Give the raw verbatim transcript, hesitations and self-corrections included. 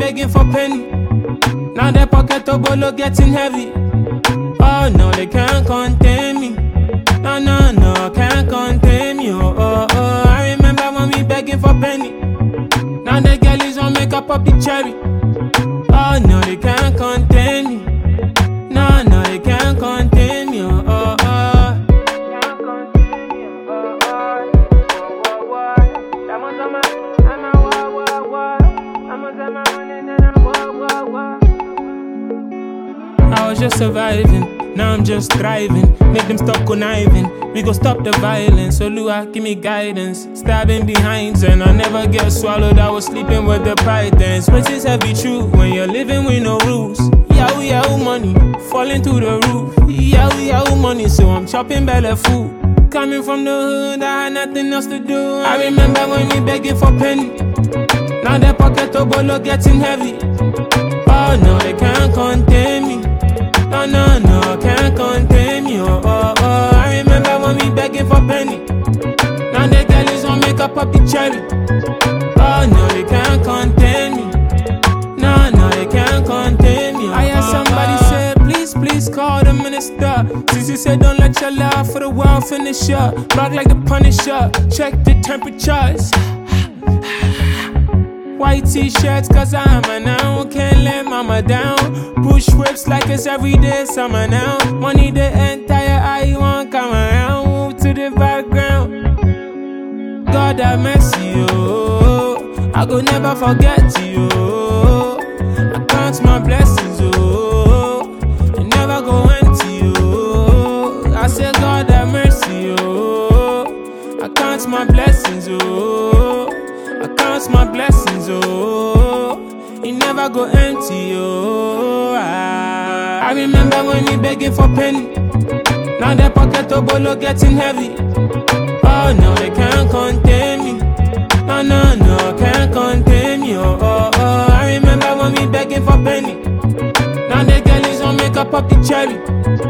begging for penny. Now the pocket of bolo getting heavy. Oh no, they can't contain me. No, no, no, can't contain me. Oh, oh, oh. I remember when we begging for penny. Now the girlies won't make up of the cherry. Oh no, they can't contain me. No, no, they can't contain me. Oh, oh, oh. I was just surviving, now I'm just thriving. Make them stop conniving, we gon' stop the violence. So Lua, give me guidance. Stabbing behind and I never get swallowed. I was sleeping with the pythons. But it's heavy true when you're living with no rules. Yahoo yahoo money, falling through the roof. Yahoo yahoo money, so I'm chopping belly food. Coming from the hood, I had nothing else to do. I remember when we begging for penny. Now the pocket of bolo getting heavy. Oh no, they can't contain me. No, no, no, can't contain me. Oh, oh, oh. I remember when we begging for penny. Now the girlies won't make up of the cherry. Oh no, they can't contain me. No, no, they can't contain me. Oh, I heard somebody oh, say, please, please call the minister. Sissy said, don't let your love for the world finish up. Rock like the Punisher, check the temperatures. White t-shirts cause I'm a now. Can't let mama down. Push whips like it's everyday summer now. Money the entire eye won't come around. Move to the background. God have mercy, oh. I go never forget you, oh. I count my blessings, oh. I never go empty, oh. I say God have mercy, oh. I count my blessings, oh. I count my blessings, oh. It never go empty, oh. I, I remember when we begging for penny. Now the pocket of bolo getting heavy. Oh no, they can't contain me. No, no, no, can't contain me, oh, oh, oh. I remember when we begging for penny. Now the girlies won't make up of the cherry.